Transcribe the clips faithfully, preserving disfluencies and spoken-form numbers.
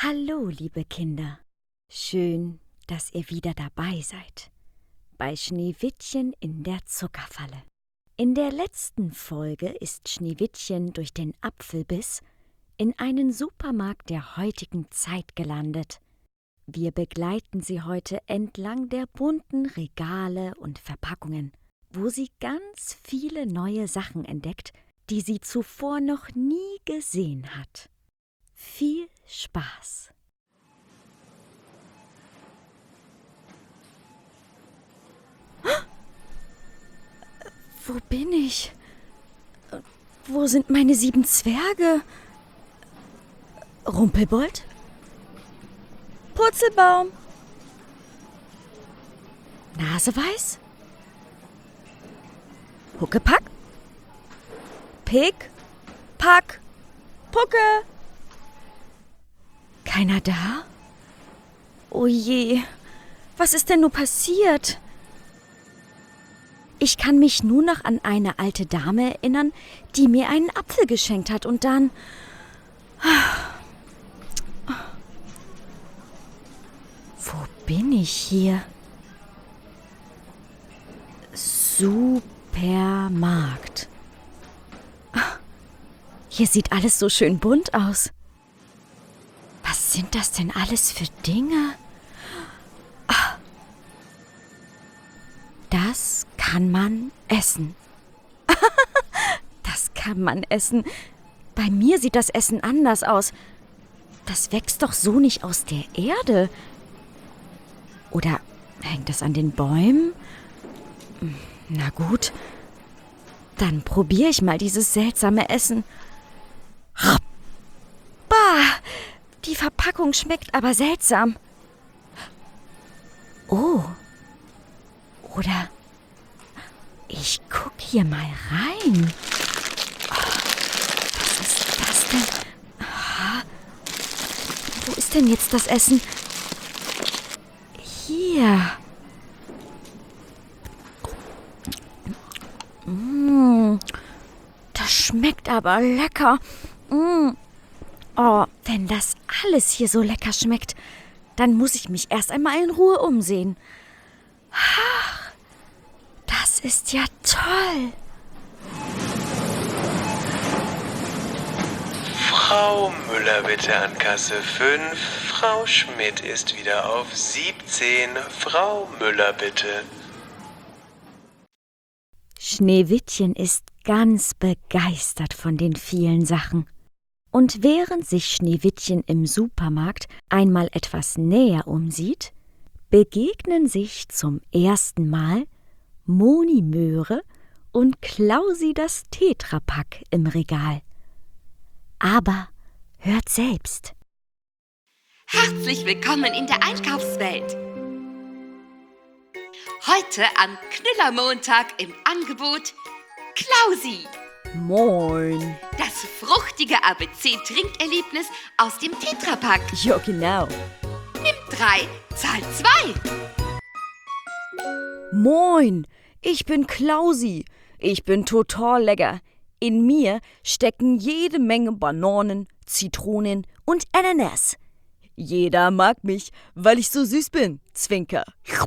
Hallo, liebe Kinder. Schön, dass ihr wieder dabei seid. Bei Schneewittchen in der Zuckerfalle. In der letzten Folge ist Schneewittchen durch den Apfelbiss in einen Supermarkt der heutigen Zeit gelandet. Wir begleiten sie heute entlang der bunten Regale und Verpackungen, wo sie ganz viele neue Sachen entdeckt, die sie zuvor noch nie gesehen hat. Viel Spaß! Wo bin ich? Wo sind meine sieben Zwerge? Rumpelbold? Purzelbaum? Naseweiß? Huckepack? Pick? Pack? Pucke? Keiner da? Oh je, was ist denn nur passiert? Ich kann mich nur noch an eine alte Dame erinnern, die mir einen Apfel geschenkt hat und dann... Wo bin ich hier? Supermarkt. Hier sieht alles so schön bunt aus. Was sind das denn alles für Dinge? Das kann man essen. Das kann man essen. Bei mir sieht das Essen anders aus. Das wächst doch so nicht aus der Erde. Oder hängt das an den Bäumen? Na gut, dann probiere ich mal dieses seltsame Essen. Bah, die Verpackung schmeckt aber seltsam. Oh. Oder ich guck hier mal rein. Oh, was ist das denn? Aha. Wo ist denn jetzt das Essen? Hier. Mmh, das schmeckt aber lecker. Mmh. Oh, wenn das alles hier so lecker schmeckt, dann muss ich mich erst einmal in Ruhe umsehen. Ach, das ist ja toll. Frau Müller bitte an Kasse fünf. Frau Schmidt ist wieder auf siebzehn. Frau Müller bitte. Schneewittchen ist ganz begeistert von den vielen Sachen. Und während sich Schneewittchen im Supermarkt einmal etwas näher umsieht, begegnen sich zum ersten Mal Moni Möhre und Klausi das Tetrapack im Regal. Aber hört selbst. Herzlich willkommen in der Einkaufswelt. Heute am Knüllermontag im Angebot Klausi. Moin. Das fruchtige A B C-Trinkerlebnis aus dem Tetrapack. Ja, genau. Nimm drei, zahl zwei. Moin, ich bin Klausi. Ich bin total lecker. In mir stecken jede Menge Bananen, Zitronen und Ananas. Jeder mag mich, weil ich so süß bin, Zwinker.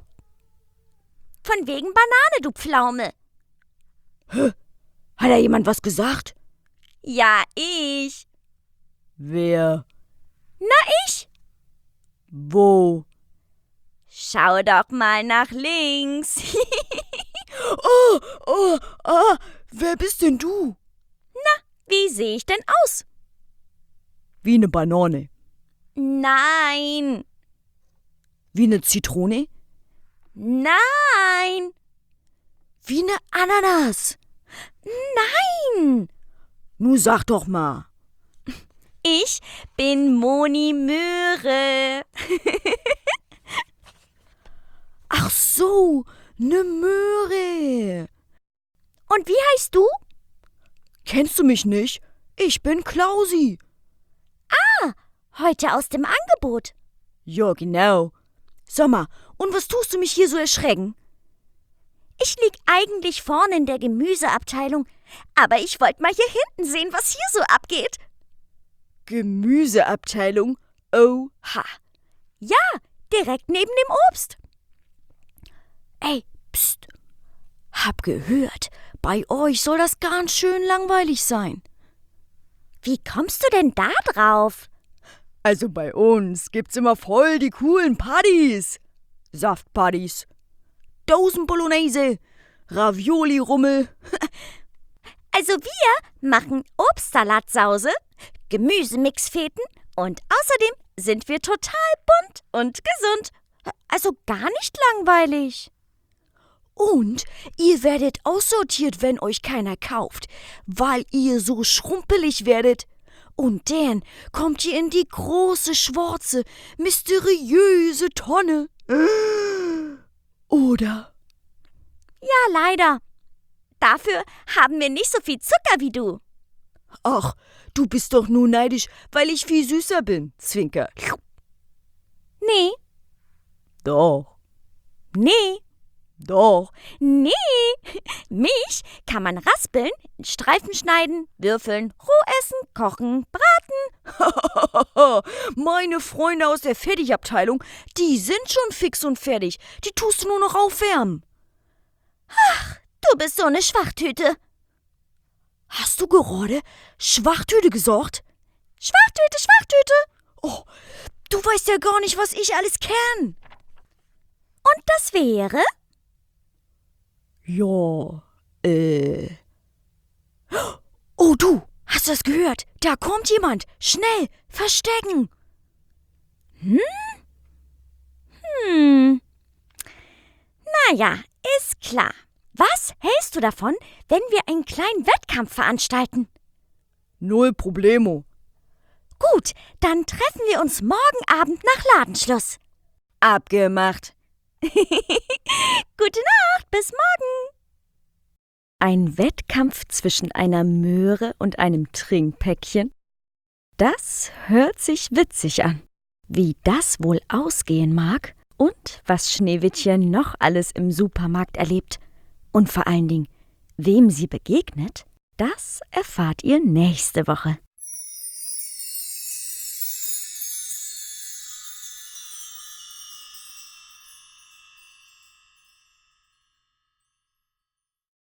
Von wegen Banane, du Pflaume. Hä? Hat da jemand was gesagt? Ja, ich. Wer? Na, ich. Wo? Schau doch mal nach links. Oh, oh, ah, wer bist denn du? Na, wie sehe ich denn aus? Wie eine Banane. Nein. Wie eine Zitrone? Nein. Wie eine Ananas. Nein. Nu sag doch mal. Ich bin Moni Möhre. Ach so, ne Möhre. Und wie heißt du? Kennst du mich nicht? Ich bin Klausi. Ah, heute aus dem Angebot. Ja, genau. Sag mal, und was tust du mich hier so erschrecken? Ich lieg eigentlich vorne in der Gemüseabteilung, aber ich wollte mal hier hinten sehen, was hier so abgeht. Gemüseabteilung? Oha. Ja, direkt neben dem Obst. Ey, pst. Hab gehört, bei euch soll das ganz schön langweilig sein. Wie kommst du denn da drauf? Also bei uns gibt's immer voll die coolen Partys. Saftpartys, Dosen-Bolognese, Ravioli-Rummel. Also wir machen Obstsalatsause, Gemüsemixfeten und außerdem sind wir total bunt und gesund. Also gar nicht langweilig. Und ihr werdet aussortiert, wenn euch keiner kauft, weil ihr so schrumpelig werdet. Und dann kommt ihr in die große, schwarze, mysteriöse Tonne. Oder? Ja, leider. Dafür haben wir nicht so viel Zucker wie du. Ach, du bist doch nur neidisch, weil ich viel süßer bin, Zwinker. Nee. Doch. Nee. Doch. Nee. Milch kann man raspeln, in Streifen schneiden, würfeln, roh essen, kochen, braten. Meine Freunde aus der Fertigabteilung, die sind schon fix und fertig. Die tust du nur noch aufwärmen. Ach, du bist so eine Schwachtüte. Hast du gerade Schwachtüte gesagt? Schwachtüte, Schwachtüte. Oh, du weißt ja gar nicht, was ich alles kenn. Und das wäre? Ja, äh. Oh, du, hast du das gehört? Da kommt jemand. Schnell, verstecken. Hm? Hm. Naja, ist klar. Was hältst du davon, wenn wir einen kleinen Wettkampf veranstalten? Null Problemo. Gut, dann treffen wir uns morgen Abend nach Ladenschluss. Abgemacht. Gute Nacht, bis morgen. Ein Wettkampf zwischen einer Möhre und einem Trinkpäckchen? Das hört sich witzig an. Wie das wohl ausgehen mag und was Schneewittchen noch alles im Supermarkt erlebt und vor allen Dingen, wem sie begegnet, das erfahrt ihr nächste Woche.